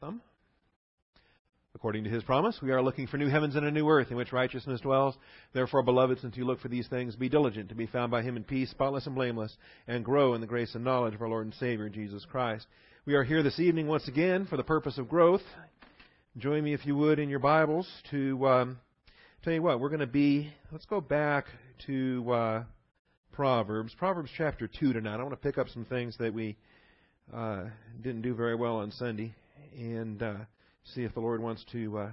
them. According to His promise, we are looking for new heavens and a new earth in which righteousness dwells. Therefore, beloved, since you look for these things, be diligent to be found by Him in peace, spotless and blameless, and grow in the grace and knowledge of our Lord and Savior, Jesus Christ. We are here this evening once again for the purpose of growth. Join me, if you would, in your Bibles to tell you what, let's go back to Proverbs chapter 2 tonight. I want to pick up some things that we didn't do very well on Sunday and see if the Lord wants to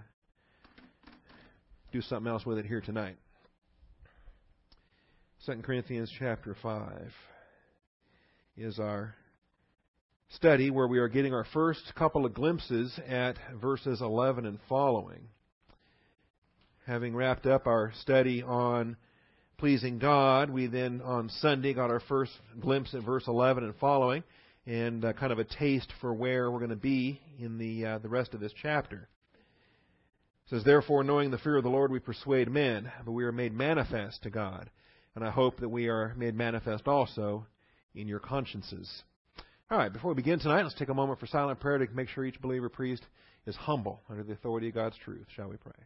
do something else with it here tonight. 2 Corinthians chapter 5 is our study where we are getting our first couple of glimpses at verses 11 and following. Having wrapped up our study on pleasing God, we then on Sunday got our first glimpse at verse 11 and following, and kind of a taste for where we're going to be in the rest of this chapter. It says, therefore, knowing the fear of the Lord, we persuade men, but we are made manifest to God. And I hope that we are made manifest also in your consciences. All right, before we begin tonight, let's take a moment for silent prayer to make sure each believer priest is humble under the authority of God's truth. Shall we pray?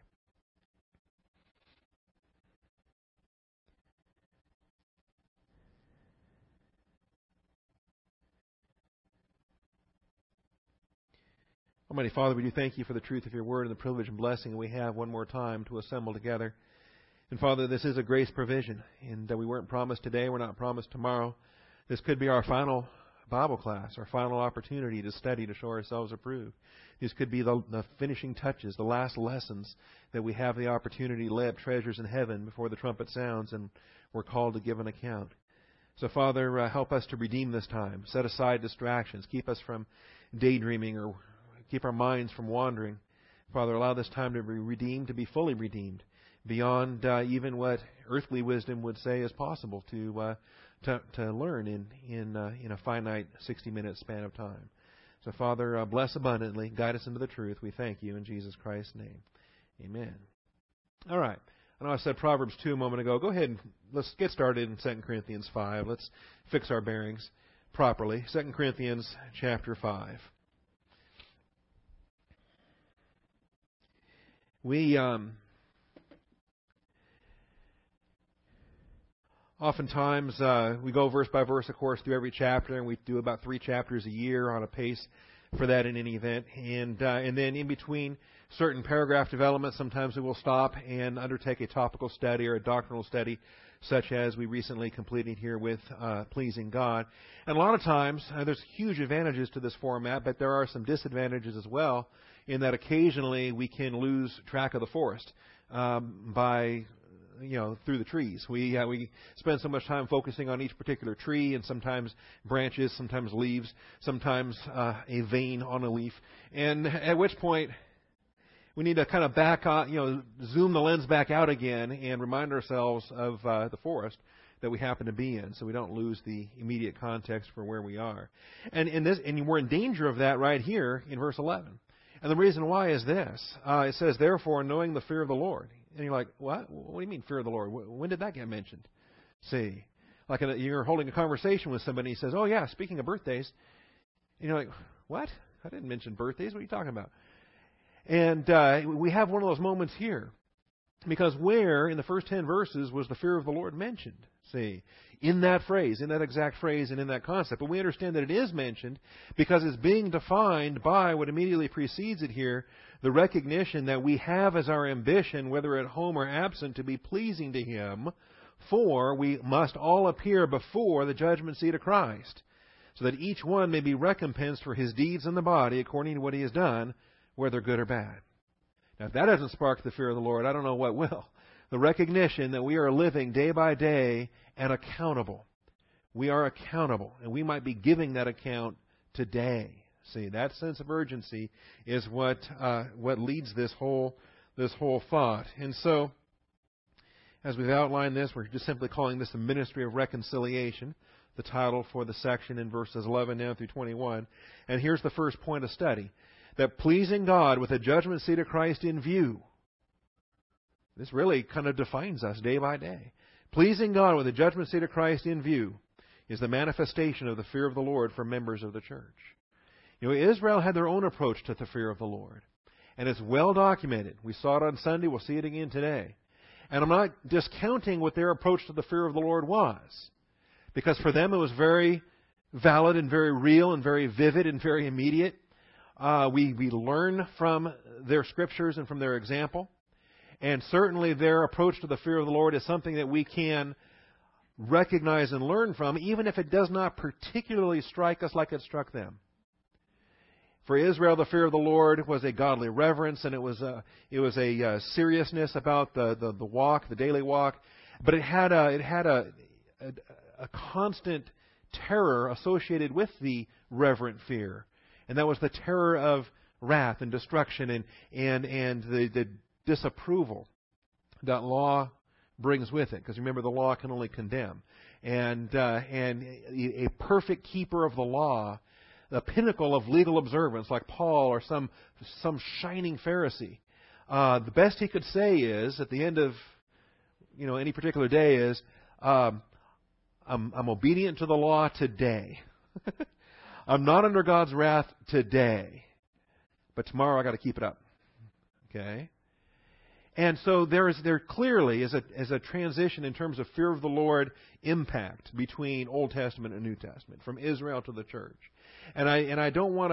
Almighty Father, we do thank You for the truth of Your word and the privilege and blessing that we have one more time to assemble together. And Father, this is a grace provision, and we weren't promised today, we're not promised tomorrow. This could be our final Bible class, our final opportunity to study, to show ourselves approved. These could be the finishing touches, the last lessons that we have the opportunity to lay up treasures in heaven before the trumpet sounds and we're called to give an account. So Father, help us to redeem this time. Set aside distractions. Keep us from daydreaming or keep our minds from wandering. Father, allow this time to be redeemed, to be fully redeemed, beyond even what earthly wisdom would say is possible to learn in a finite 60-minute span of time. So, Father, bless abundantly, guide us into the truth. We thank You in Jesus Christ's name. Amen. All right. I know I said Proverbs 2 a moment ago. Go ahead and let's get started in 2 Corinthians 5. Let's fix our bearings properly. 2 Corinthians chapter 5. We oftentimes we go verse by verse, of course, through every chapter, and we do about 3 chapters a year on a pace for that in any event. And then in between certain paragraph developments, sometimes we will stop and undertake a topical study or a doctrinal study, such as we recently completed here with pleasing God. And a lot of times, there's huge advantages to this format, but there are some disadvantages as well, in that occasionally we can lose track of the forest by through the trees. We spend so much time focusing on each particular tree, and sometimes branches, sometimes leaves, sometimes a vein on a leaf. And at which point we need to kind of back on, zoom the lens back out again and remind ourselves of the forest that we happen to be in, so we don't lose the immediate context for where we are. And we're in danger of that right here in verse 11. And the reason why is this. It says, therefore, knowing the fear of the Lord. And you're like, what? What do you mean fear of the Lord? When did that get mentioned? See, like you're holding a conversation with somebody and he says, oh yeah, speaking of birthdays. And you're like, what? I didn't mention birthdays. What are you talking about? And we have one of those moments here. Because where in the first 10 verses was the fear of the Lord mentioned? See, in that phrase, in that exact phrase and in that concept. But we understand that it is mentioned because it's being defined by what immediately precedes it here, the recognition that we have as our ambition, whether at home or absent, to be pleasing to Him, for we must all appear before the judgment seat of Christ, so that each one may be recompensed for his deeds in the body according to what he has done, whether good or bad. Now, if that doesn't spark the fear of the Lord, I don't know what will. The recognition that we are living day by day and accountable. We are accountable, and we might be giving that account today. See, that sense of urgency is what leads this whole thought. And so, as we've outlined this, we're just simply calling this the ministry of reconciliation, the title for the section in verses 11 down through 21. And here's the first point of study. That pleasing God with the judgment seat of Christ in view. This really kind of defines us day by day. Pleasing God with the judgment seat of Christ in view is the manifestation of the fear of the Lord for members of the church. Israel had their own approach to the fear of the Lord. And it's well documented. We saw it on Sunday. We'll see it again today. And I'm not discounting what their approach to the fear of the Lord was. Because for them it was very valid and very real and very vivid and very immediate. We learn from their scriptures and from their example. And certainly their approach to the fear of the Lord is something that we can recognize and learn from, even if it does not particularly strike us like it struck them. For Israel, the fear of the Lord was a godly reverence, and it was a seriousness about the walk, the daily walk. But it had a constant terror associated with the reverent fear, and that was the terror of wrath and destruction and the disapproval that law brings with it. Because remember, the law can only condemn, and a perfect keeper of the law, the pinnacle of legal observance, like Paul or some shining Pharisee, the best he could say is at the end of any particular day is, I'm obedient to the law today. I'm not under God's wrath today, but tomorrow I got to keep it up. Okay. And so there clearly is a transition in terms of fear of the Lord impact between Old Testament and New Testament, from Israel to the church. And I don't want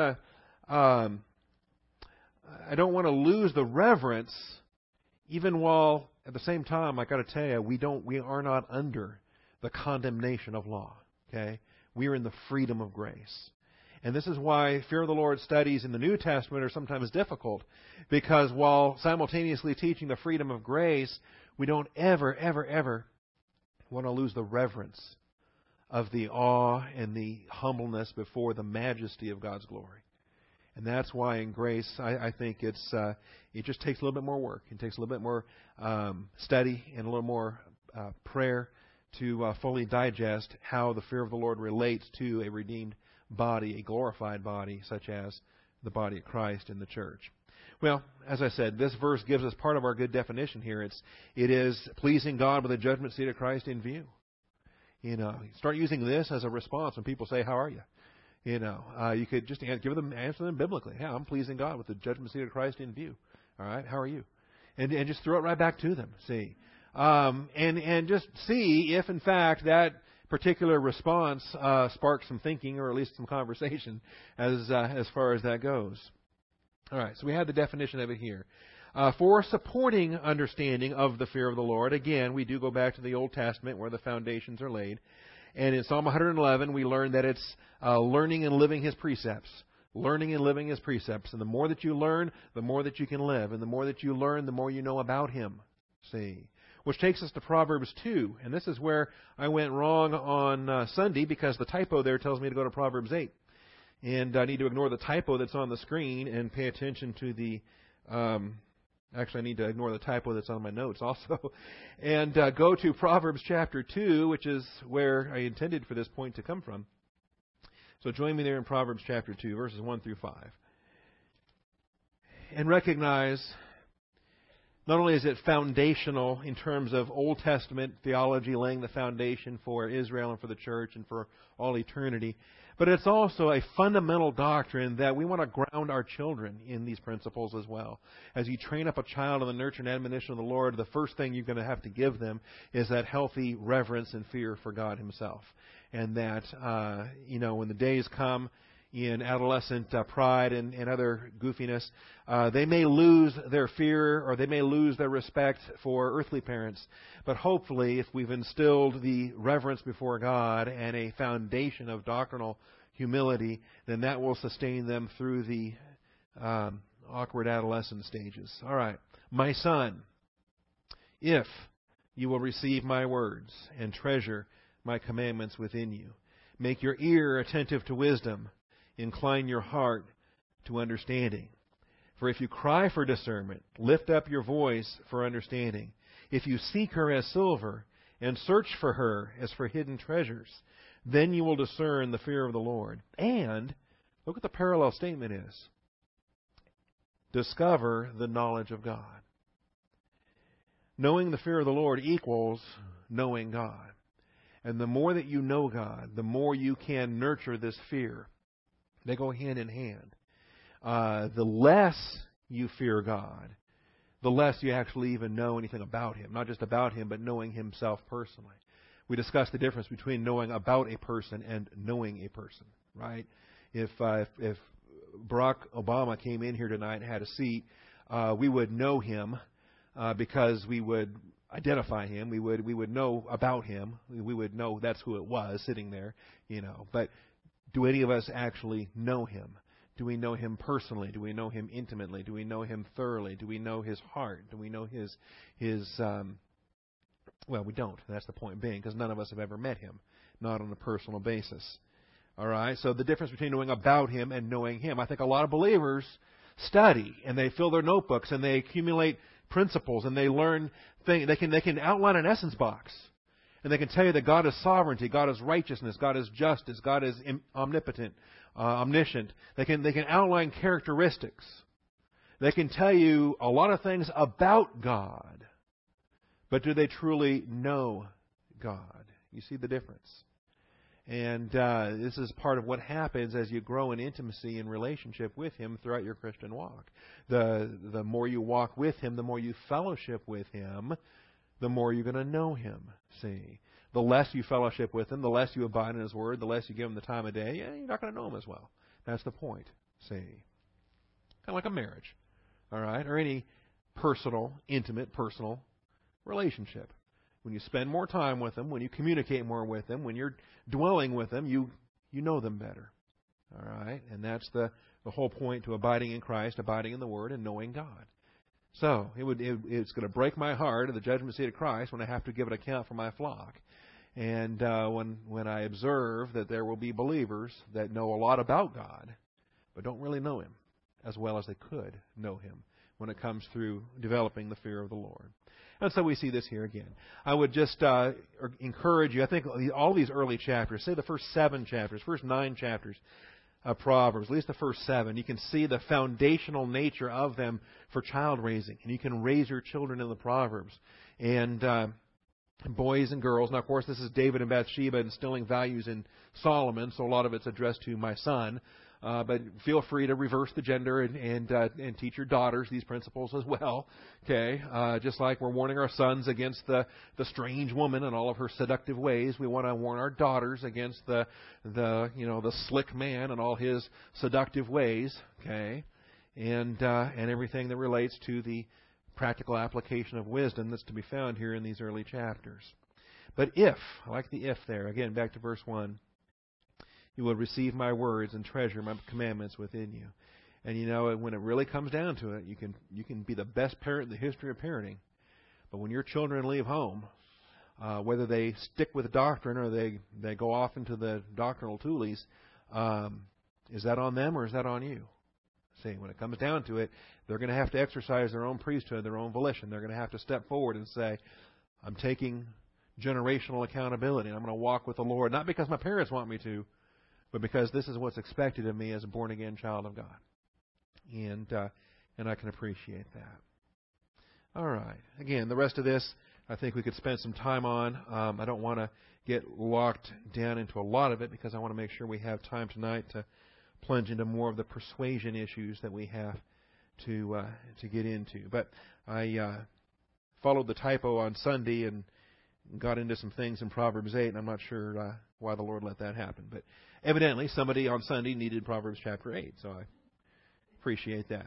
to lose the reverence, even while at the same time I got to tell you, we are not under the condemnation of law. Okay, we are in the freedom of grace. And this is why fear of the Lord studies in the New Testament are sometimes difficult, because while simultaneously teaching the freedom of grace, we don't ever want to lose the reverence of the awe and the humbleness before the majesty of God's glory. And that's why in grace, I think it just takes a little bit more work. It takes a little bit more study and a little more prayer to fully digest how the fear of the Lord relates to a redeemed body, a glorified body, such as the body of Christ in the church. Well, as I said, this verse gives us part of our good definition here. It is pleasing God with the judgment seat of Christ in view. Start using this as a response when people say, "How are you?" You could just answer them biblically. Yeah, I'm pleasing God with the judgment seat of Christ in view. All right, how are you? And just throw it right back to them. See, and just see if in fact that particular response sparks some thinking, or at least some conversation, as far as that goes. All right, so we have the definition of it here. For supporting understanding of the fear of the Lord, again, we do go back to the Old Testament where the foundations are laid. And in Psalm 111, we learn that it's learning and living His precepts. Learning and living His precepts. And the more that you learn, the more that you can live. And the more that you learn, the more you know about Him. See? Which takes us to Proverbs 2. And this is where I went wrong on Sunday, because the typo there tells me to go to Proverbs 8. And I need to ignore the typo that's on the screen and pay attention to the... Actually, I need to ignore the typo that's on my notes also. And go to Proverbs chapter 2, which is where I intended for this point to come from. So join me there in Proverbs chapter 2, verses 1 through 5. And recognize, not only is it foundational in terms of Old Testament theology, laying the foundation for Israel and for the church and for all eternity, but it's also a fundamental doctrine that we want to ground our children in these principles as well. As you train up a child in the nurture and admonition of the Lord, the first thing you're going to have to give them is that healthy reverence and fear for God Himself. And that, when the days come in adolescent pride and other goofiness, they may lose their fear, or they may lose their respect for earthly parents. But hopefully, if we've instilled the reverence before God and a foundation of doctrinal humility, then that will sustain them through the awkward adolescent stages. All right. My son, if you will receive my words and treasure my commandments within you, make your ear attentive to wisdom, incline your heart to understanding. For if you cry for discernment, lift up your voice for understanding. If you seek her as silver and search for her as for hidden treasures, then you will discern the fear of the Lord. And, look what the parallel statement is. Discover the knowledge of God. Knowing the fear of the Lord equals knowing God. And the more that you know God, the more you can nurture this fear They go hand in hand. The less you fear God, the less you actually even know anything about Him. Not just about Him, but knowing Himself personally. We discussed the difference between knowing about a person and knowing a person, right? If Barack Obama came in here tonight and had a seat, we would know him because we would identify him. We would know about him. We would know that's who it was sitting there, But do any of us actually know him? Do we know him personally? Do we know him intimately? Do we know him thoroughly? Do we know his heart? Do we know his well, we don't. That's the point being, because none of us have ever met him, not on a personal basis. All right? So the difference between knowing about him and knowing him. I think a lot of believers study, and they fill their notebooks, and they accumulate principles, and they learn things. They can outline an essence box, and they can tell you that God is sovereignty, God is righteousness, God is justice, God is omnipotent, omniscient. They can outline characteristics. They can tell you a lot of things about God. But do they truly know God? You see the difference. And this is part of what happens as you grow in intimacy and relationship with Him throughout your Christian walk. The more you walk with Him, the more you fellowship with Him, the more you're going to know Him. See? The less you fellowship with Him, the less you abide in His Word, the less you give Him the time of day, you're not going to know Him as well. That's the point. See? Kind of like a marriage. All right? Or any intimate, personal relationship. When you spend more time with them, when you communicate more with them, when you're dwelling with them, you know them better. All right? And that's the whole point to abiding in Christ, abiding in the Word, and knowing God. So, it's going to break my heart at the judgment seat of Christ when I have to give an account for my flock. And when I observe that there will be believers that know a lot about God, but don't really know Him as well as they could know Him when it comes through developing the fear of the Lord. And so we see this here again. I would just encourage you, I think all these early chapters, say the first 7 chapters, first 9 chapters of Proverbs, at least the first 7, you can see the foundational nature of them for child raising. And you can raise your children in the Proverbs. And boys and girls. Now, of course, this is David and Bathsheba instilling values in Solomon, so a lot of it's addressed to my son. But feel free to reverse the gender and teach your daughters these principles as well. Okay, just like we're warning our sons against the strange woman and all of her seductive ways, we want to warn our daughters against the slick man and all his seductive ways. Okay, and everything that relates to the practical application of wisdom that's to be found here in these early chapters. But I like the if there again, back to verse 1. You will receive my words and treasure my commandments within you. And when it really comes down to it, you can be the best parent in the history of parenting. But when your children leave home, whether they stick with doctrine or they go off into the doctrinal toolies, is that on them or is that on you? See, when it comes down to it, they're going to have to exercise their own priesthood, their own volition. They're going to have to step forward and say, I'm taking generational accountability, and I'm going to walk with the Lord, not because my parents want me to, but because this is what's expected of me as a born-again child of God. And I can appreciate that. All right. Again, the rest of this, I think we could spend some time on. I don't want to get locked down into a lot of it because I want to make sure we have time tonight to plunge into more of the persuasion issues that we have to get into. But I followed the typo on Sunday and got into some things in Proverbs 8, and I'm not sure why the Lord let that happen. But evidently, somebody on Sunday needed Proverbs chapter 8, so I appreciate that.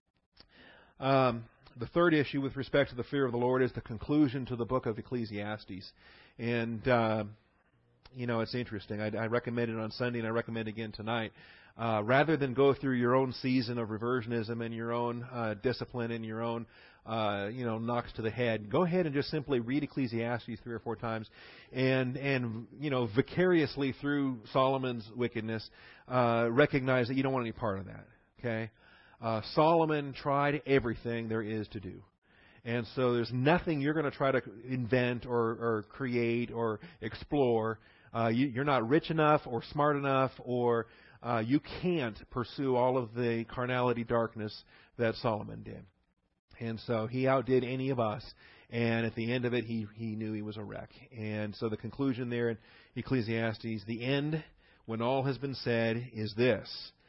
The third issue with respect to the fear of the Lord is the conclusion to the book of Ecclesiastes. And, it's interesting. I recommend it on Sunday, and I recommend it again tonight. Rather than go through your own season of reversionism and your own discipline and your own knocks to the head, go ahead and just simply read Ecclesiastes 3 or 4 times and vicariously through Solomon's wickedness, recognize that you don't want any part of that. Okay? Solomon tried everything there is to do. And so there's nothing you're going to try to invent or create or explore. You're not rich enough or smart enough or you can't pursue all of the carnality darkness that Solomon did. And so he outdid any of us. And at the end of it, he knew he was a wreck. And so the conclusion there in Ecclesiastes, the end, when all has been said, is this: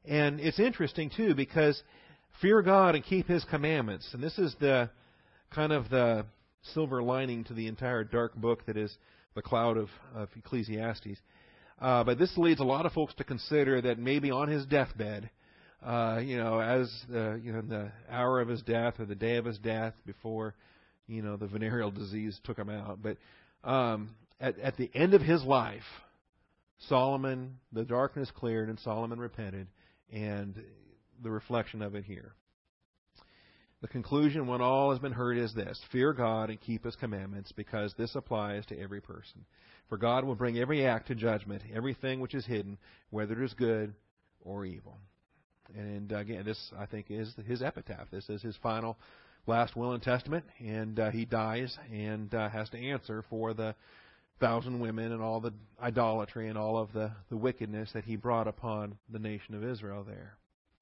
And it's interesting, too, because fear God and keep His commandments. And this is the kind of the silver lining to the entire dark book that is the cloud of Ecclesiastes. But this leads a lot of folks to consider that maybe on his deathbed, as the hour of his death or the day of his death before, the venereal disease took him out. But at the end of his life, Solomon, the darkness cleared and Solomon repented, and the reflection of it here. The conclusion, when all has been heard, is this: fear God and keep His commandments, because this applies to every person. For God will bring every act to judgment, everything which is hidden, whether it is good or evil. And again, this, I think, is his epitaph. This is his final, last will and testament, and he dies and has to answer for the 1,000 women and all the idolatry and all of the wickedness that he brought upon the nation of Israel there.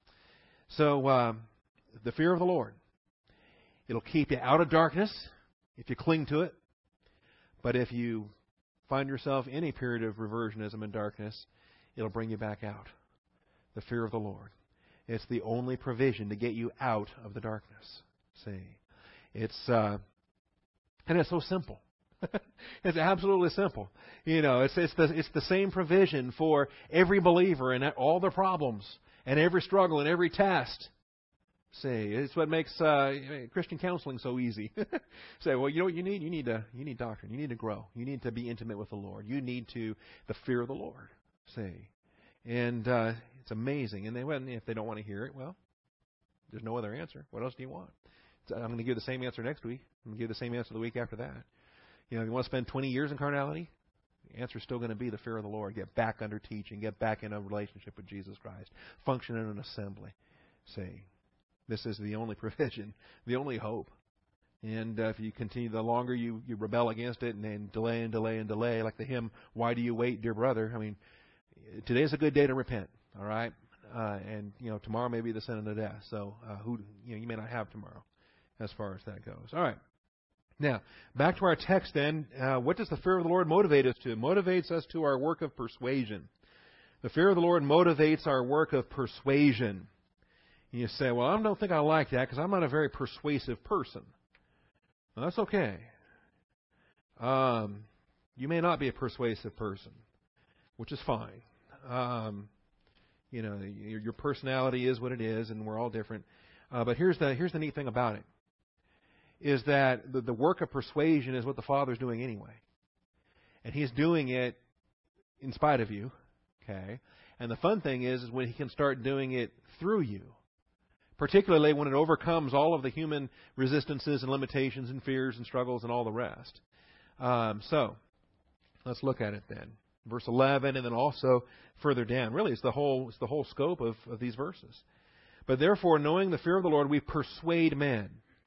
So, the fear of the Lord. It'll keep you out of darkness if you cling to it. But if you find yourself in a period of reversionism and darkness, it'll bring you back out. The fear of the Lord. It's the only provision to get you out of the darkness. See, and it's so simple. It's absolutely simple. It's the same provision for every believer and all their problems and every struggle and every test. See, it's what makes Christian counseling so easy. Say, well, you know what you need? You need doctrine. You need to grow. You need to be intimate with the Lord. You need the fear of the Lord. See, and it's amazing. And if they don't want to hear it, well, there's no other answer. What else do you want? I'm going to give the same answer next week. I'm going to give the same answer the week after that. If you want to spend 20 years in carnality, the answer is still going to be the fear of the Lord. Get back under teaching. Get back in a relationship with Jesus Christ. Function in an assembly. See. This is the only provision, the only hope. And if you continue, the longer you rebel against it and then delay and delay and delay, like the hymn, "Why do you wait, dear brother?" I mean, today's a good day to repent, all right? And, tomorrow may be the sin of the death. So you may not have tomorrow as far as that goes. All right. Now, back to our text then. What does the fear of the Lord motivate us to? It motivates us to our work of persuasion. The fear of the Lord motivates our work of persuasion. You say, well, I don't think I like that because I'm not a very persuasive person. Well, that's okay. You may not be a persuasive person, which is fine. Your personality is what it is, and we're all different. But here's the neat thing about it, is that the work of persuasion is what the Father's doing anyway. And He's doing it in spite of you. Okay? And the fun thing is when He can start doing it through you. Particularly when it overcomes all of the human resistances and limitations and fears and struggles and all the rest. So, let's look at it then. Verse 11 and then also further down. Really, it's the whole scope of these verses. But therefore, knowing the fear of the Lord, we persuade men.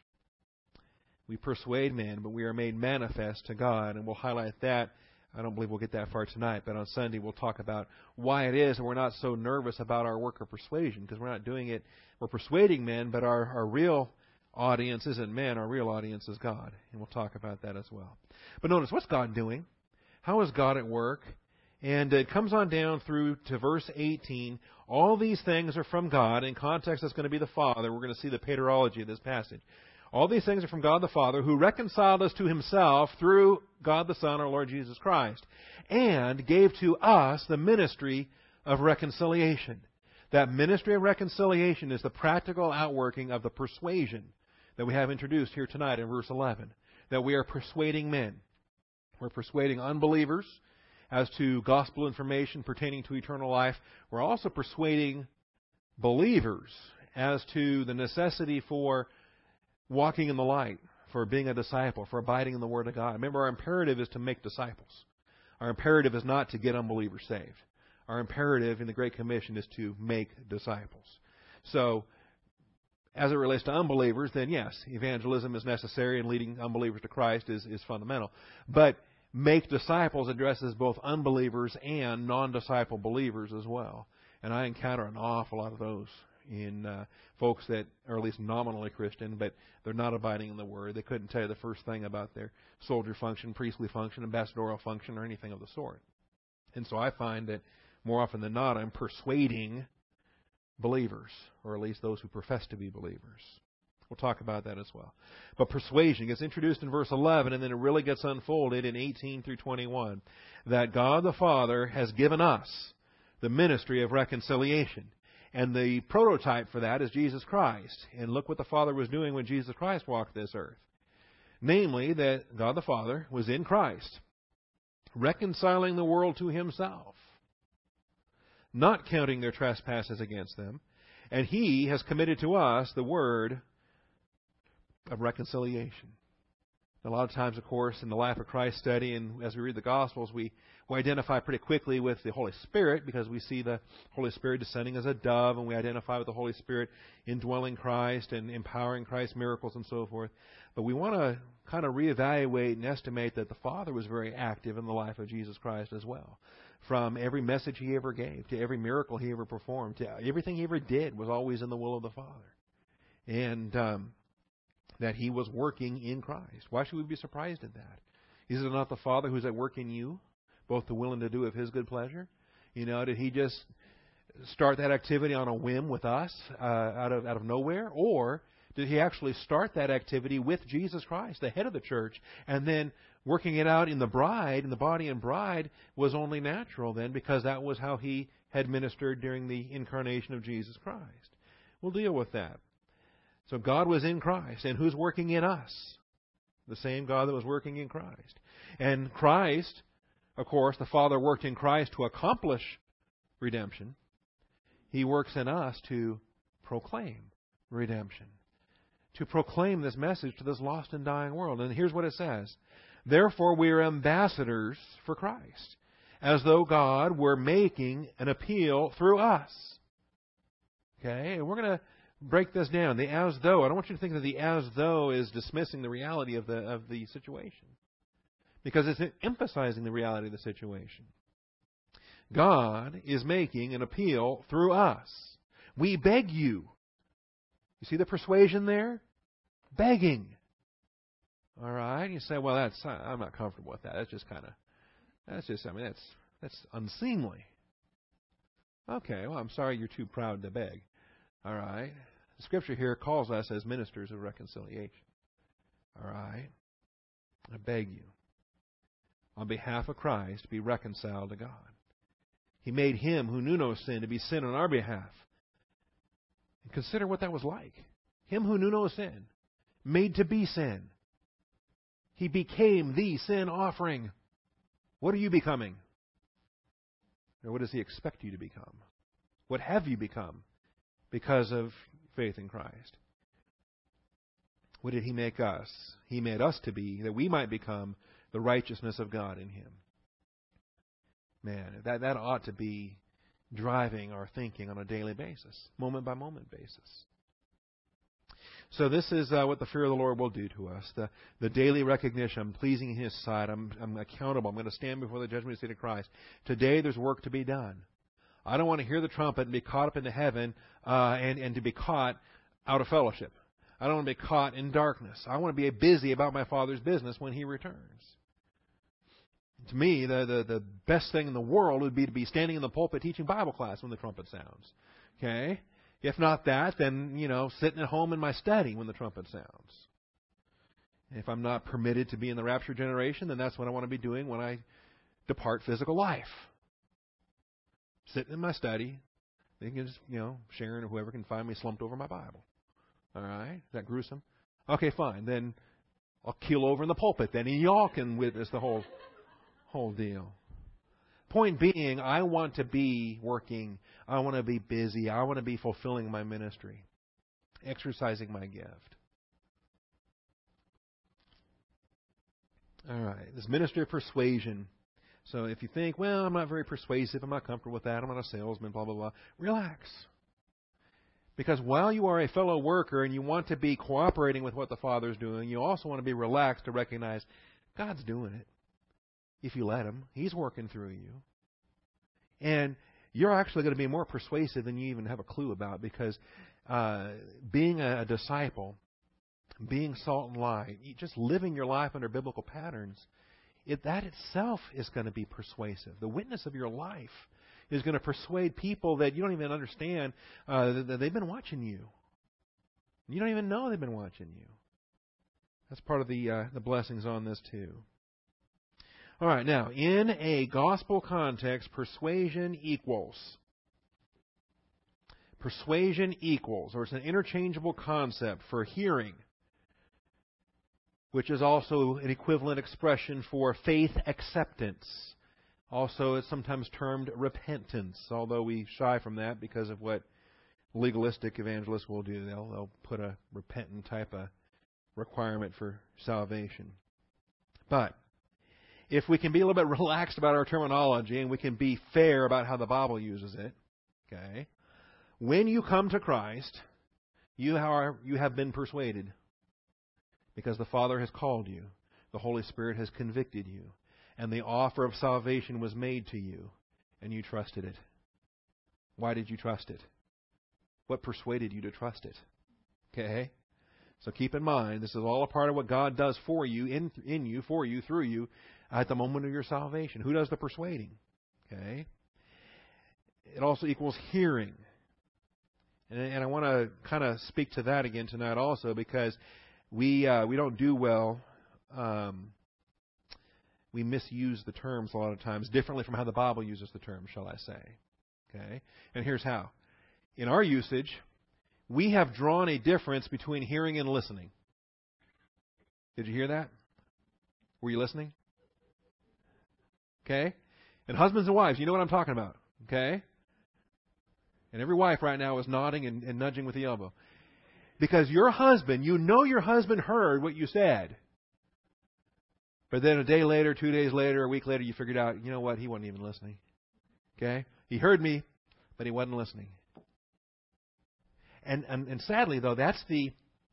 We persuade men, but we are made manifest to God. And we'll highlight that. I don't believe we'll get that far tonight, but on Sunday we'll talk about why it is that we're not so nervous about our work of persuasion, because we're not doing it. We're persuading men, but our real audience isn't men. Our real audience is God, and we'll talk about that as well. But notice, what's God doing? How is God at work? And it comes on down through to verse 18. All these things are from God. In context, that's going to be the Father. We're going to see the paterology of this passage. All these things are from God the Father, who reconciled us to Himself through God the Son, our Lord Jesus Christ, and gave to us the ministry of reconciliation. That ministry of reconciliation is the practical outworking of the persuasion that we have introduced here tonight in verse 11, that we are persuading men. We're persuading unbelievers as to gospel information pertaining to eternal life. We're also persuading believers as to the necessity for walking in the light, for being a disciple, for abiding in the Word of God. Remember, our imperative is to make disciples. Our imperative is not to get unbelievers saved. Our imperative in the Great Commission is to make disciples. So, as it relates to unbelievers, then yes, evangelism is necessary and leading unbelievers to Christ is fundamental. But make disciples addresses both unbelievers and non-disciple believers as well. And I encounter an awful lot of those in folks that are at least nominally Christian, but they're not abiding in the Word. They couldn't tell you the first thing about their soldier function, priestly function, ambassadorial function, or anything of the sort. And so I find that more often than not, I'm persuading believers, or at least those who profess to be believers. We'll talk about that as well. But persuasion gets introduced in verse 11, and then it really gets unfolded in 18 through 21, that God the Father has given us the ministry of reconciliation. And the prototype for that is Jesus Christ. And look what the Father was doing when Jesus Christ walked this earth. Namely, that God the Father was in Christ, reconciling the world to Himself, not counting their trespasses against them. And He has committed to us the word of reconciliation. A lot of times, of course, in the Life of Christ study and as we read the Gospels, we identify pretty quickly with the Holy Spirit because we see the Holy Spirit descending as a dove, and we identify with the Holy Spirit indwelling Christ and empowering Christ's miracles and so forth. But we want to kind of reevaluate and estimate that the Father was very active in the life of Jesus Christ as well. From every message He ever gave, to every miracle He ever performed, to everything He ever did was always in the will of the Father. And that He was working in Christ. Why should we be surprised at that? Is it not the Father who's at work in you, both to will and to do of His good pleasure? You know, did He just start that activity on a whim with us out of nowhere? Or did He actually start that activity with Jesus Christ, the head of the church, and then working it out in the bride, in the body and bride, was only natural then because that was how He had ministered during the incarnation of Jesus Christ? We'll deal with that. So God was in Christ. And who's working in us? The same God that was working in Christ. And Christ, of course, the Father worked in Christ to accomplish redemption. He works in us to proclaim redemption. To proclaim this message to this lost and dying world. And here's what it says. Therefore we are ambassadors for Christ, as though God were making an appeal through us. Okay? And we're going to break this down. The as though. I don't want you to think that the as though is dismissing the reality of the situation, because it's emphasizing the reality of the situation. God is making an appeal through us. We beg you. You see the persuasion there? Begging. All right. You say, well, I'm not comfortable with that. That's unseemly. Okay. Well, I'm sorry you're too proud to beg. All right. The Scripture here calls us as ministers of reconciliation. All right. I beg you, on behalf of Christ, be reconciled to God. He made Him who knew no sin to be sin on our behalf. And consider what that was like. Him who knew no sin, made to be sin. He became the sin offering. What are you becoming? Or what does He expect you to become? What have you become because of faith in Christ? What did He make us? He made us to be, that we might become the righteousness of God in Him. Man, that ought to be driving our thinking on a daily basis, moment by moment basis. So this is what the fear of the Lord will do to us. The daily recognition, I'm pleasing in His sight, I'm accountable, I'm going to stand before the judgment seat of Christ. Today there's work to be done. I don't want to hear the trumpet and be caught up into heaven and to be caught out of fellowship. I don't want to be caught in darkness. I want to be busy about my Father's business when He returns. To me, the best thing in the world would be to be standing in the pulpit teaching Bible class when the trumpet sounds. Okay? If not that, then, sitting at home in my study when the trumpet sounds. If I'm not permitted to be in the rapture generation, then that's what I want to be doing when I depart physical life. Sitting in my study, thinking, Sharon or whoever can find me slumped over my Bible. All right? Is that gruesome? Okay, fine. Then I'll keel over in the pulpit then, and y'all can witness the whole deal. Point being, I want to be working. I want to be busy. I want to be fulfilling my ministry, exercising my gift. All right, this ministry of persuasion. So if you think, well, I'm not very persuasive, I'm not comfortable with that, I'm not a salesman, blah, blah, blah, relax. Because while you are a fellow worker and you want to be cooperating with what the Father's doing, you also want to be relaxed to recognize God's doing it. If you let Him, He's working through you. And you're actually going to be more persuasive than you even have a clue about, because being a disciple, being salt and light, just living your life under biblical patterns, that itself is going to be persuasive. The witness of your life is going to persuade people that you don't even understand that they've been watching you. You don't even know they've been watching you. That's part of the blessings on this too. All right, now, in a gospel context, persuasion equals. Persuasion equals, or it's an interchangeable concept for hearing, which is also an equivalent expression for faith acceptance. Also, it's sometimes termed repentance, although we shy from that because of what legalistic evangelists will do. They'll put a repentant type of requirement for salvation. But if we can be a little bit relaxed about our terminology and we can be fair about how the Bible uses it, okay, when you come to Christ, you have been persuaded because the Father has called you, the Holy Spirit has convicted you, and the offer of salvation was made to you, and you trusted it. Why did you trust it? What persuaded you to trust it? Okay? So keep in mind, this is all a part of what God does for you, in you, for you, through you, at the moment of your salvation. Who does the persuading? Okay? It also equals hearing. And I want to kind of speak to that again tonight also, because we don't do well. We misuse the terms a lot of times differently from how the Bible uses the terms, shall I say. Okay? And here's how. In our usage, we have drawn a difference between hearing and listening. Did you hear that? Were you listening? Okay? And husbands and wives, you know what I'm talking about. Okay? And every wife right now is nodding and nudging with the elbow. Because your husband, you know your husband heard what you said. But then a day later, 2 days later, a week later, you figured out, you know what, he wasn't even listening. Okay? He heard me, but he wasn't listening. And sadly, though, that's the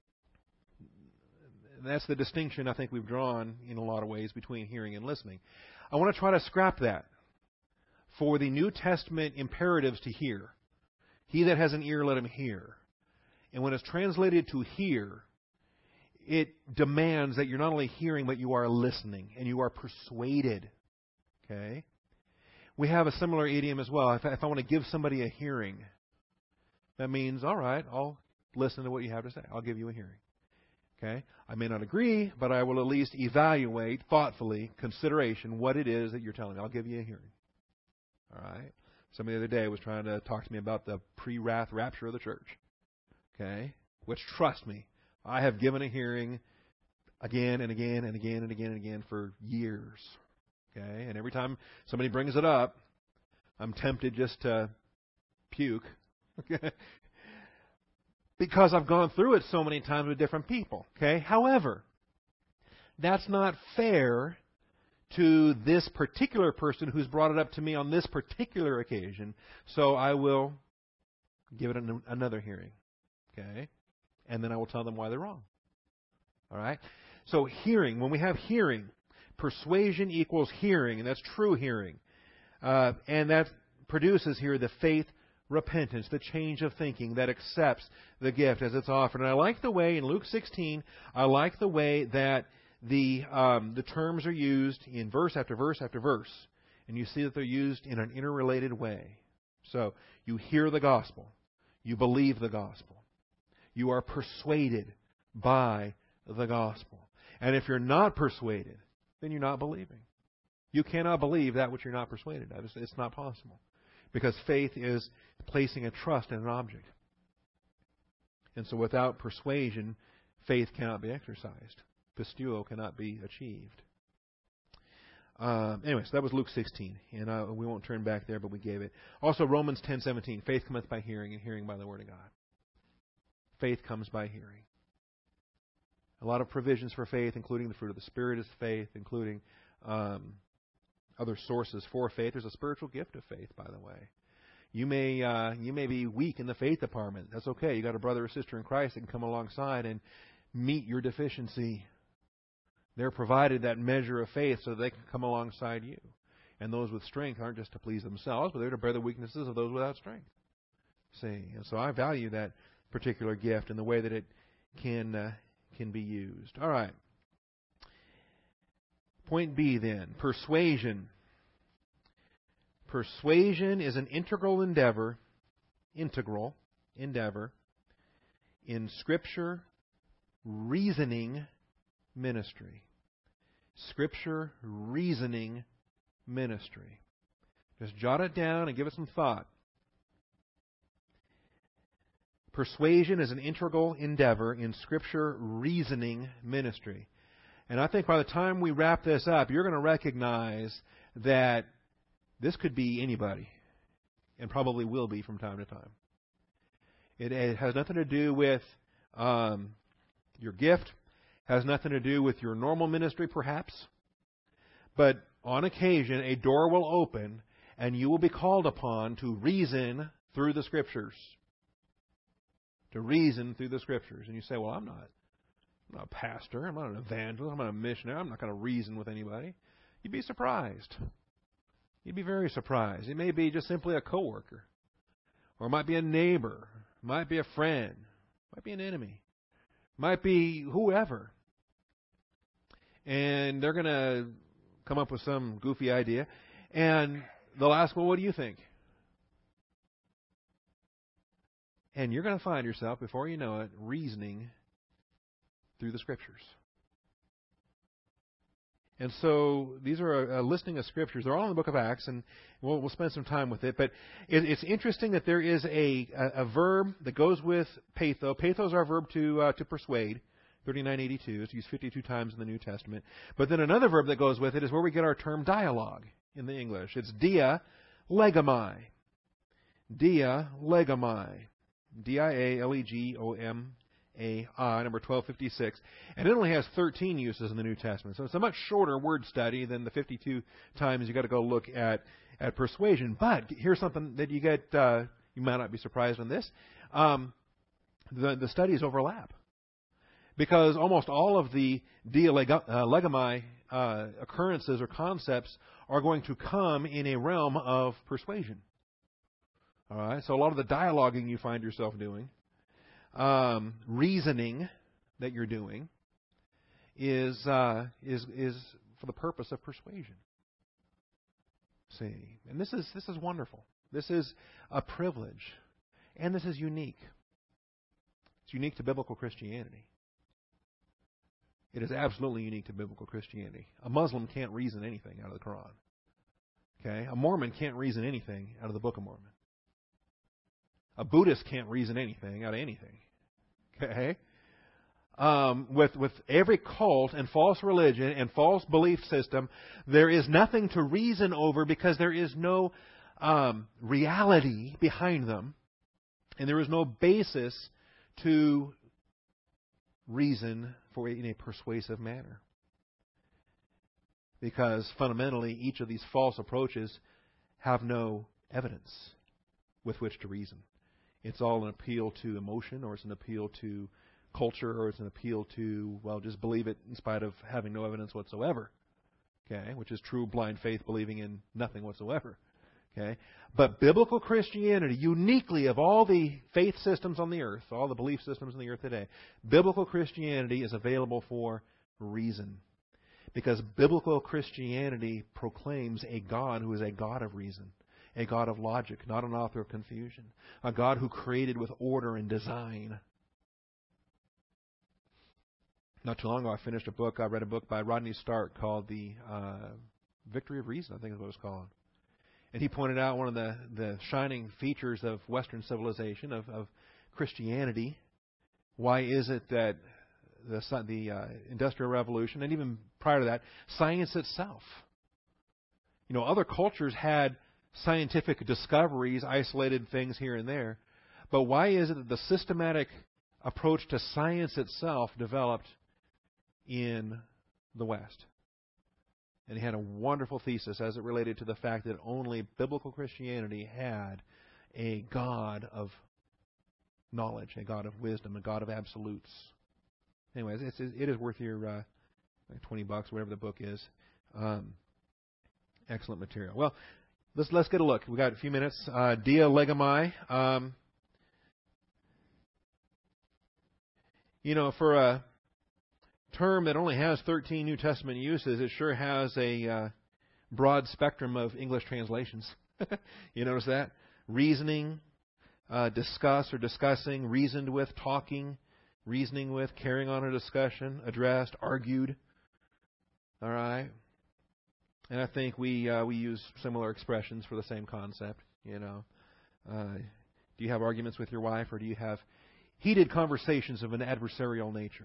distinction I think we've drawn in a lot of ways between hearing and listening. I want to try to scrap that for the New Testament imperatives to hear. He that has an ear, let him hear. And when it's translated to hear, it demands that you're not only hearing, but you are listening, and you are persuaded. Okay? We have a similar idiom as well. If I want to give somebody a hearing, that means, all right, I'll listen to what you have to say. I'll give you a hearing. Okay? I may not agree, but I will at least evaluate thoughtfully, consideration, what it is that you're telling me. I'll give you a hearing. All right? Somebody the other day was trying to talk to me about the pre-wrath rapture of the church. Okay? Which, trust me, I have given a hearing again and again and again and again and again for years. Okay? And every time somebody brings it up, I'm tempted just to puke. Okay? Because I've gone through it so many times with different people. Okay? However, that's not fair to this particular person who's brought it up to me on this particular occasion, so I will give it another hearing. Okay? And then I will tell them why they're wrong. All right? So hearing, when we have hearing, persuasion equals hearing, and that's true hearing. And that produces here the faith repentance, the change of thinking that accepts the gift as it's offered. And I like the way, in Luke 16, I like the way that the terms are used in verse after verse after verse. And you see that they're used in an interrelated way. So, you hear the gospel. You believe the gospel. You are persuaded by the gospel. And if you're not persuaded, then you're not believing. You cannot believe that which you're not persuaded of. It's not possible. Because faith is placing a trust in an object. And so without persuasion, faith cannot be exercised. Pistuo cannot be achieved. Anyway, so that was Luke 16. And we won't turn back there, but we gave it. Also, Romans 10:17. Faith cometh by hearing, and hearing by the word of God. Faith comes by hearing. A lot of provisions for faith, including the fruit of the Spirit is faith, including other sources for faith. There's a spiritual gift of faith, by the way. You may be weak in the faith department. That's okay. You got a brother or sister in Christ that can come alongside and meet your deficiency. They're provided that measure of faith so that they can come alongside you. And those with strength aren't just to please themselves, but they're to bear the weaknesses of those without strength. See, and so I value that particular gift and the way that it can be used. All right. Point B then, persuasion. Persuasion is an integral endeavor in Scripture reasoning ministry. Scripture reasoning ministry. Just jot it down and give it some thought. Persuasion is an integral endeavor in Scripture reasoning ministry. And I think by the time we wrap this up, you're going to recognize that this could be anybody, and probably will be from time to time. It has nothing to do with your gift, has nothing to do with your normal ministry, perhaps. But on occasion, a door will open, and you will be called upon to reason through the Scriptures. To reason through the Scriptures. And you say, well, I'm not a pastor. I'm not an evangelist. I'm not a missionary. I'm not going to reason with anybody. You'd be surprised. You'd be very surprised. It may be just simply a coworker. Or it might be a neighbor. It might be a friend. It might be an enemy. It might be whoever. And they're going to come up with some goofy idea. And they'll ask, well, what do you think? And you're going to find yourself, before you know it, reasoning through the Scriptures. And so these are a listing of Scriptures. They're all in the book of Acts, and we'll spend some time with it. But it's interesting that there is a verb that goes with patho. Patho is our verb to persuade, 3982. It's used 52 times in the New Testament. But then another verb that goes with it is where we get our term dialogue in the English. It's dia legomai. Dia legomai. Dialegomai, number 1256. And it only has 13 uses in the New Testament. So it's a much shorter word study than the 52 times you got to go look at persuasion. But here's something that you get, you might not be surprised on this. The studies overlap. Because almost all of the dialegomai occurrences or concepts are going to come in a realm of persuasion. All right, so a lot of the dialoguing you find yourself doing, reasoning that you're doing, is for the purpose of persuasion. See, and this is wonderful. This is a privilege, and this is unique. It's unique to biblical Christianity. It is absolutely unique to biblical Christianity. A Muslim can't reason anything out of the Quran. Okay, a Mormon can't reason anything out of the Book of Mormon. A Buddhist can't reason anything out of anything. Okay? With every cult and false religion and false belief system, there is nothing to reason over because there is no reality behind them, and there is no basis to reason for in a persuasive manner. Because fundamentally, each of these false approaches have no evidence with which to reason. It's all an appeal to emotion, or it's an appeal to culture, or it's an appeal to, well, just believe it in spite of having no evidence whatsoever. Okay, which is true blind faith, believing in nothing whatsoever. Okay, but biblical Christianity, uniquely of all the faith systems on the earth, all the belief systems on the earth today, biblical Christianity is available for reason. Because biblical Christianity proclaims a God who is a God of reason. A God of logic, not an author of confusion. A God who created with order and design. Not too long ago, I read a book by Rodney Stark called The Victory of Reason, I think is what it's called. And he pointed out one of the shining features of Western civilization, of Christianity. Why is it that the Industrial Revolution, and even prior to that, science itself. You know, other cultures had scientific discoveries, isolated things here and there. But why is it that the systematic approach to science itself developed in the West? And he had a wonderful thesis as it related to the fact that only biblical Christianity had a God of knowledge, a God of wisdom, a God of absolutes. Anyways, it is worth your like $20, whatever the book is. Excellent material. Well, let's get a look. We got a few minutes. Dia legomai. You know, for a term that only has 13 New Testament uses, it sure has a broad spectrum of English translations. You notice that? Reasoning, discuss or discussing, reasoned with, talking, reasoning with, carrying on a discussion, addressed, argued. All right? And I think we use similar expressions for the same concept. You know, do you have arguments with your wife, or do you have heated conversations of an adversarial nature?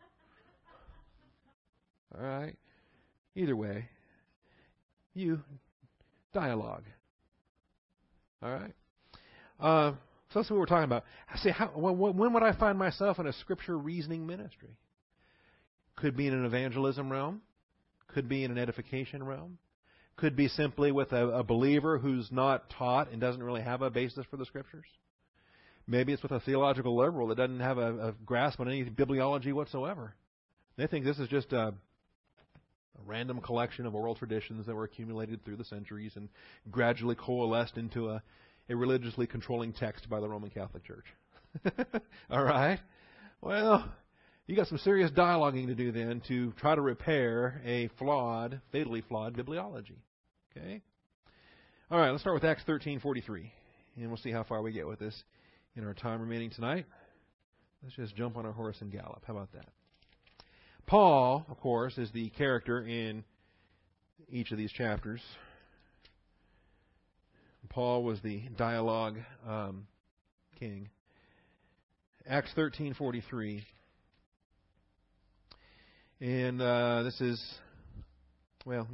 All right? Either way, you dialogue. All right? So that's what we're talking about. I say, when would I find myself in a Scripture reasoning ministry? Could be in an evangelism realm. Could be in an edification realm. Could be simply with a believer who's not taught and doesn't really have a basis for the Scriptures. Maybe it's with a theological liberal that doesn't have a grasp on any bibliology whatsoever. They think this is just a random collection of oral traditions that were accumulated through the centuries and gradually coalesced into a religiously controlling text by the Roman Catholic Church. All right? Well, you got some serious dialoguing to do then to try to repair a flawed, fatally flawed bibliology. Okay? All right, let's start with Acts 13:43, and we'll see how far we get with this in our time remaining tonight. Let's just jump on our horse and gallop. How about that? Paul, of course, is the character in each of these chapters. Paul was the dialogue king. Acts 13:43. And this is, well,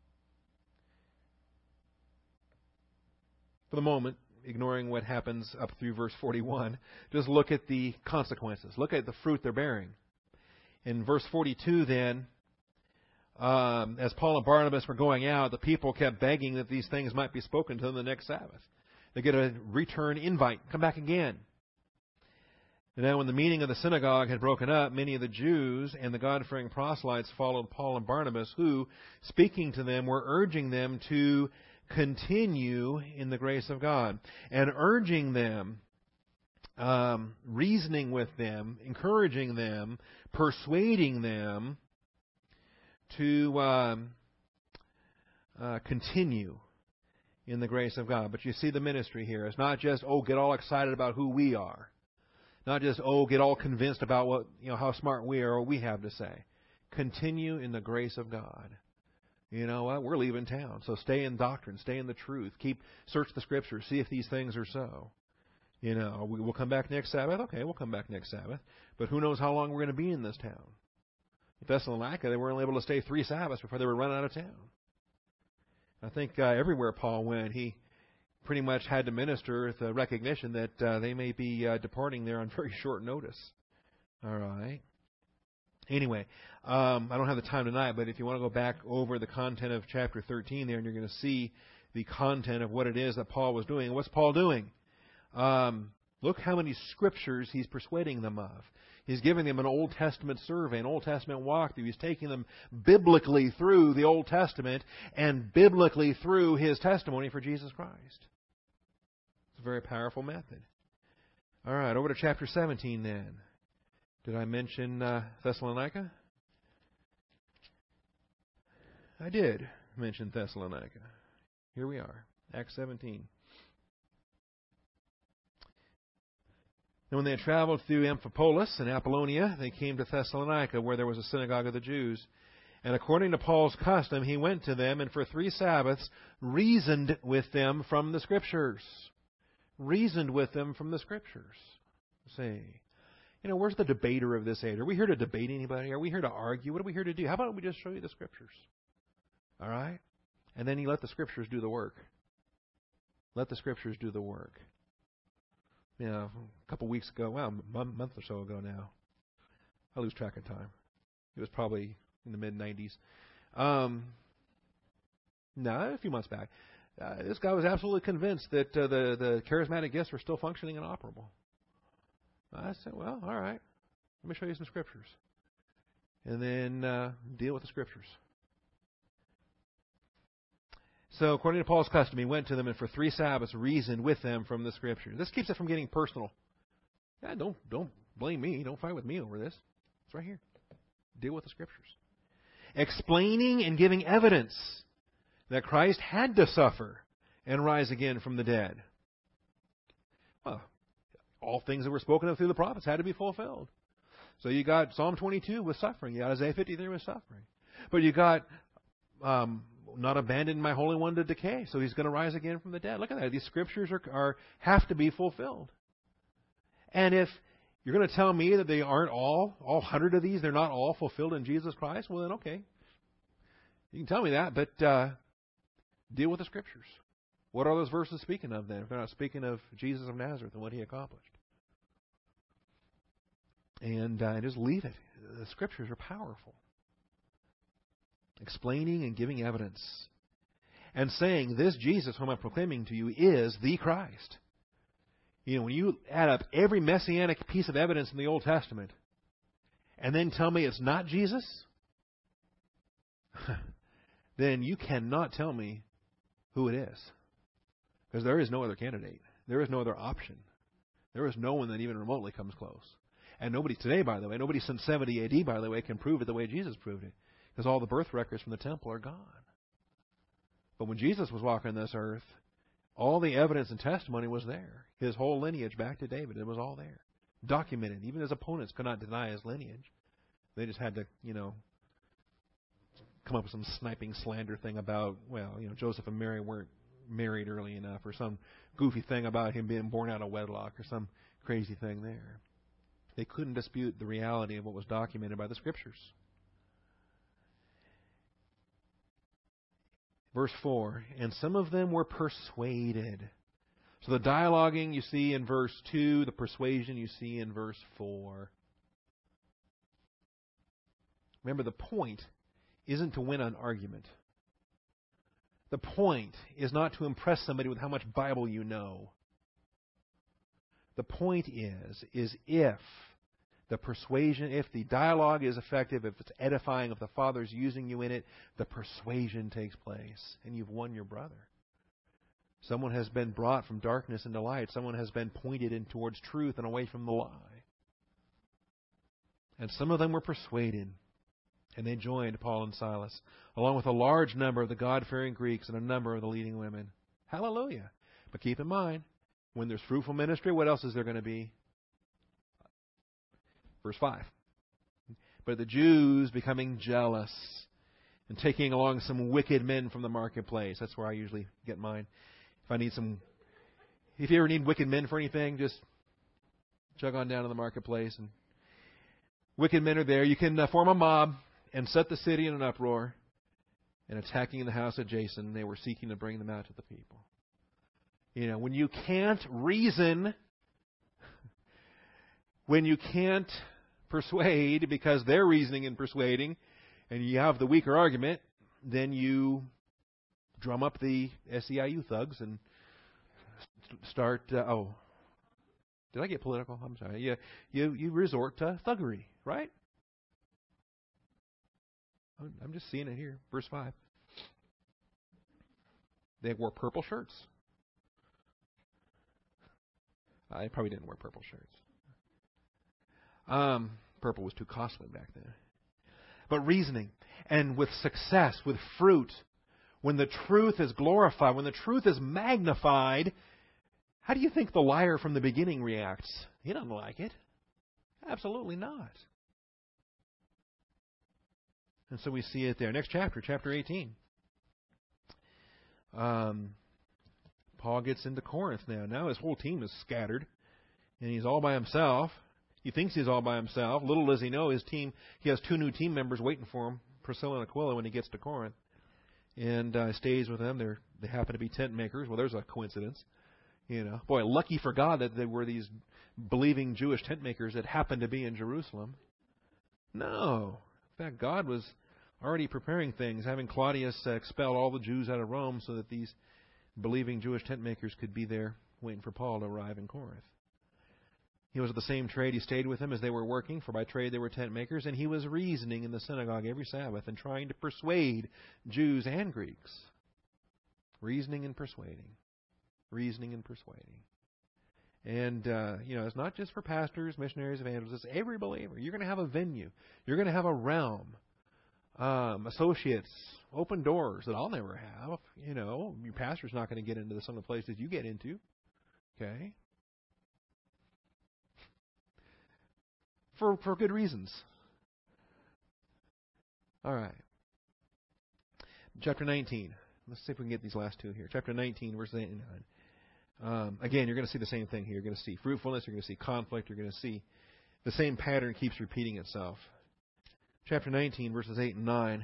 for the moment, ignoring what happens up through verse 41, just look at the consequences. Look at the fruit they're bearing. In verse 42 then, as Paul and Barnabas were going out, the people kept begging that these things might be spoken to them the next Sabbath. They get a return invite. Come back again. And now when the meeting of the synagogue had broken up, many of the Jews and the God-fearing proselytes followed Paul and Barnabas, who, speaking to them, were urging them to continue in the grace of God. And urging them, reasoning with them, encouraging them, persuading them to continue in the grace of God. But you see the ministry here. It's not just, get all excited about who we are. Not just, get all convinced about what, how smart we are or what we have to say. Continue in the grace of God. You know what? We're leaving town. So stay in doctrine. Stay in the truth. Search the Scriptures. See if these things are so. We'll come back next Sabbath. Okay, we'll come back next Sabbath. But who knows how long we're going to be in this town. In Thessalonica, they weren't able to stay 3 Sabbaths before they were run out of town. I think everywhere Paul went, he pretty much had to minister with the recognition that they may be departing there on very short notice. All right. Anyway, I don't have the time tonight, but if you want to go back over the content of chapter 13 there, and you're going to see the content of what it is that Paul was doing. And what's Paul doing? Look how many scriptures he's persuading them of. He's giving them an Old Testament survey, an Old Testament walkthrough. He's taking them biblically through the Old Testament and biblically through his testimony for Jesus Christ. It's a very powerful method. All right, over to chapter 17 then. Did I mention Thessalonica? I did mention Thessalonica. Here we are, Acts 17. And when they had traveled through Amphipolis and Apollonia, they came to Thessalonica, where there was a synagogue of the Jews. And according to Paul's custom, he went to them and for 3 Sabbaths reasoned with them from the Scriptures. Reasoned with them from the Scriptures. See, where's the debater of this age? Are we here to debate anybody? Are we here to argue? What are we here to do? How about we just show you the Scriptures? All right? And then you let the Scriptures do the work. Let the Scriptures do the work. A couple weeks ago, a month or so ago now. I lose track of time. It was probably in the mid-90s. A few months back. This guy was absolutely convinced that the charismatic gifts were still functioning and operable. I said, well, all right. Let me show you some Scriptures. And then deal with the Scriptures. So, according to Paul's custom, he went to them and for 3 Sabbaths reasoned with them from the Scripture. This keeps it from getting personal. Yeah, don't blame me. Don't fight with me over this. It's right here. Deal with the Scriptures. Explaining and giving evidence that Christ had to suffer and rise again from the dead. Well, all things that were spoken of through the prophets had to be fulfilled. So you got Psalm 22 with suffering. You got Isaiah 53 with suffering. But you got not abandoned my Holy One to decay. So he's going to rise again from the dead. Look at that. These scriptures have to be fulfilled. And if you're going to tell me that they aren't all 100 of these, they're not all fulfilled in Jesus Christ, well then okay. You can tell me that, but deal with the scriptures. What are those verses speaking of then, if they're not speaking of Jesus of Nazareth and what he accomplished? And just leave it. The scriptures are powerful. Explaining and giving evidence. And saying, this Jesus whom I'm proclaiming to you is the Christ. You know, when you add up every messianic piece of evidence in the Old Testament, and then tell me it's not Jesus, then you cannot tell me who it is. Because there is no other candidate. There is no other option. There is no one that even remotely comes close. And nobody today, by the way, nobody since 70 A.D., by the way, can prove it the way Jesus proved it. Because all the birth records from the temple are gone. But when Jesus was walking this earth, all the evidence and testimony was there. His whole lineage back to David, it was all there. Documented. Even his opponents could not deny his lineage. They just had to, come up with some sniping slander thing about, Joseph and Mary weren't married early enough, or some goofy thing about him being born out of wedlock, or some crazy thing there. They couldn't dispute the reality of what was documented by the Scriptures. Verse 4, and some of them were persuaded. So the dialoguing you see in verse 2, the persuasion you see in verse 4. Remember, the point isn't to win an argument. The point is not to impress somebody with how much Bible you know. The point is if the persuasion, if the dialogue is effective, if it's edifying, if the Father's using you in it, the persuasion takes place, and you've won your brother. Someone has been brought from darkness into light. Someone has been pointed in towards truth and away from the lie. And some of them were persuaded, and they joined Paul and Silas, along with a large number of the God-fearing Greeks and a number of the leading women. Hallelujah. But keep in mind, when there's fruitful ministry, what else is there going to be? Verse 5. But the Jews becoming jealous and taking along some wicked men from the marketplace. That's where I usually get mine. If you ever need wicked men for anything, just chug on down to the marketplace. And wicked men are there. You can form a mob and set the city in an uproar. And attacking the house of Jason, they were seeking to bring them out to the people. When you can't reason, when you can't persuade because they're reasoning and persuading, and you have the weaker argument, then you drum up the SEIU thugs and start. Did I get political? I'm sorry. You resort to thuggery, right? I'm just seeing it here. Verse 5. They wore purple shirts. I probably didn't wear purple shirts. Purple was too costly back then. But reasoning, and with success, with fruit, when the truth is glorified, when the truth is magnified, how do you think the liar from the beginning reacts? He doesn't like it. Absolutely not. And so we see it there. Next chapter, chapter 18. Paul gets into Corinth now. Now his whole team is scattered, and he's all by himself. He thinks he's all by himself. Little does he know, his team, he has 2 new team members waiting for him, Priscilla and Aquila, when he gets to Corinth. And stays with them. They happen to be tent makers. Well, there's a coincidence. Boy, lucky for God that there were these believing Jewish tent makers that happened to be in Jerusalem. No. In fact, God was already preparing things, having Claudius expel all the Jews out of Rome so that these believing Jewish tent makers could be there waiting for Paul to arrive in Corinth. He was of the same trade. He stayed with them as they were working, for by trade they were tent makers, and he was reasoning in the synagogue every Sabbath and trying to persuade Jews and Greeks. Reasoning and persuading. Reasoning and persuading. And, it's not just for pastors, missionaries, evangelists. It's every believer. You're going to have a venue. You're going to have a realm. Associates, open doors that I'll never have. You know, your pastor's not going to get into some of the places you get into. Okay? For good reasons. All right. Chapter 19. Let's see if we can get these last two here. Chapter 19, verses 8 and 9. Again, you're going to see the same thing here. You're going to see fruitfulness. You're going to see conflict. You're going to see the same pattern keeps repeating itself. Chapter 19, verses 8 and 9.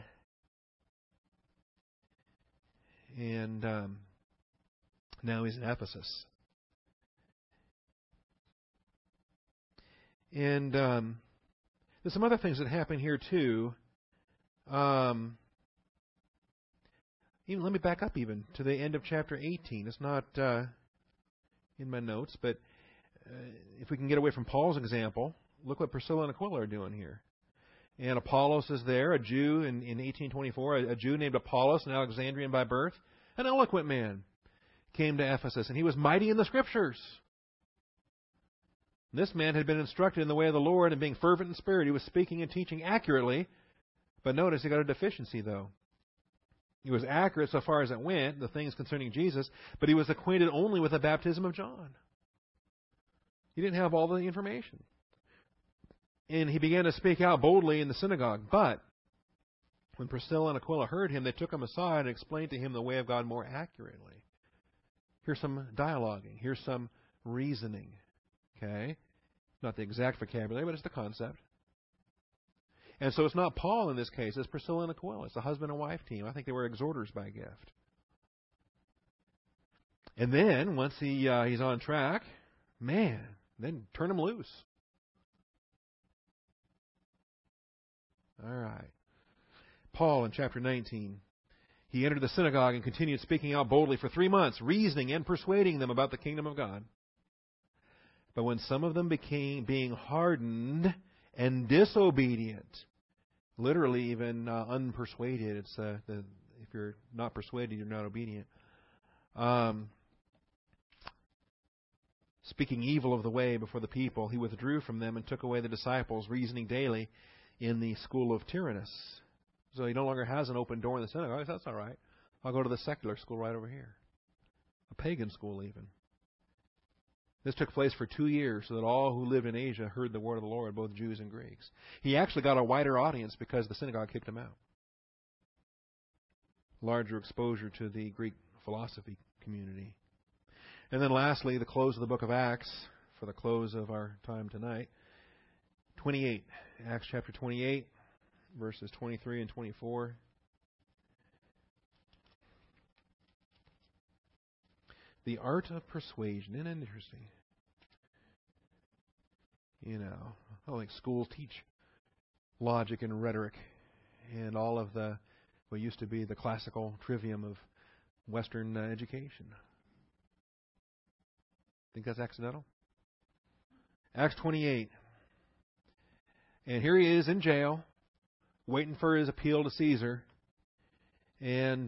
And now he's in Ephesus. And there's some other things that happen here too. Even let me back up even to the end of chapter 18. It's not in my notes, but if we can get away from Paul's example, look what Priscilla and Aquila are doing here. And Apollos is there, a Jew in 1824, a Jew named Apollos, an Alexandrian by birth, an eloquent man, came to Ephesus, and he was mighty in the Scriptures. This man had been instructed in the way of the Lord and being fervent in spirit. He was speaking and teaching accurately, but notice he got a deficiency, though. He was accurate so far as it went, the things concerning Jesus, but he was acquainted only with the baptism of John. He didn't have all the information. And he began to speak out boldly in the synagogue. But when Priscilla and Aquila heard him, they took him aside and explained to him the way of God more accurately. Here's some dialoguing. Here's some reasoning. Okay? Not the exact vocabulary, but it's the concept. And so it's not Paul in this case. It's Priscilla and Aquila. It's a husband and wife team. I think they were exhorters by gift. And then, once he's on track, then turn him loose. All right. Paul in chapter 19. He entered the synagogue and continued speaking out boldly for 3 months, reasoning and persuading them about the kingdom of God. But when some of them became being hardened and disobedient, literally even unpersuaded, it's if you're not persuaded, you're not obedient. Speaking evil of the way before the people, he withdrew from them and took away the disciples, reasoning daily in the school of Tyrannus. So he no longer has an open door in the synagogue. He says, that's all right. I'll go to the secular school right over here. A pagan school even. This took place for 2 years so that all who lived in Asia heard the word of the Lord, both Jews and Greeks. He actually got a wider audience because the synagogue kicked him out. Larger exposure to the Greek philosophy community. And then lastly, the close of the book of Acts, for the close of our time tonight. 28. Acts chapter 28, verses 23 and 24. The art of persuasion. Isn't it interesting? You know, I think schools teach logic and rhetoric and all of what used to be the classical trivium of Western education. Think that's accidental? Acts 28. And here he is in jail, waiting for his appeal to Caesar. And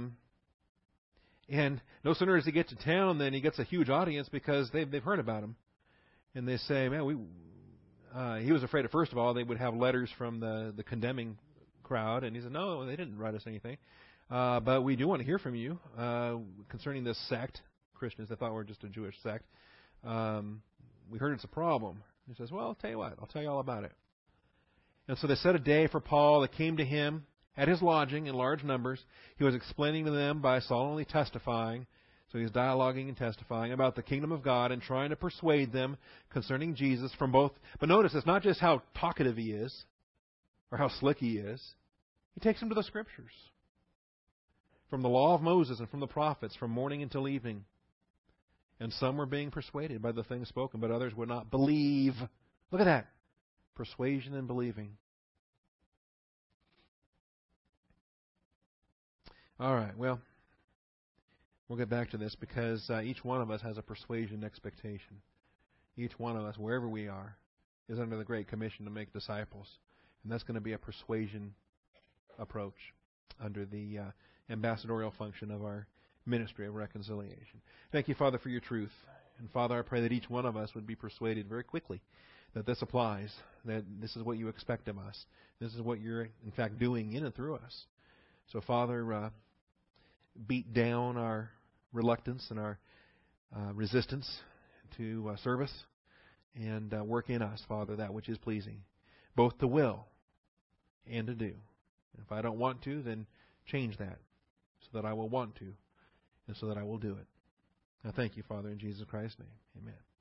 no sooner does he get to town than he gets a huge audience because they've heard about him. And they say, man, he was afraid that first of all they would have letters from the condemning crowd. And he said, no, they didn't write us anything. But we do want to hear from you concerning this sect. Christians, they thought we were just a Jewish sect. We heard it's a problem. He says, well, I'll tell you what. I'll tell you all about it. And so they set a day for Paul. They came to him at his lodging in large numbers. He was explaining to them by solemnly testifying. So he's dialoguing and testifying about the kingdom of God and trying to persuade them concerning Jesus from both. But notice, it's not just how talkative he is or how slick he is. He takes them to the Scriptures. From the law of Moses and from the prophets, from morning until evening. And some were being persuaded by the things spoken, but others would not believe. Look at that. Persuasion and believing. All right, well, we'll get back to this because each one of us has a persuasion expectation. Each one of us, wherever we are, is under the Great Commission to make disciples. And that's going to be a persuasion approach under the ambassadorial function of our ministry of reconciliation. Thank you, Father, for your truth. And Father, I pray that each one of us would be persuaded very quickly that this applies, that this is what you expect of us. This is what you're, in fact, doing in and through us. So, Father, beat down our reluctance and our resistance to service, and work in us, Father, that which is pleasing, both to will and to do. If I don't want to, then change that so that I will want to and so that I will do it. I thank you, Father, in Jesus Christ's name. Amen.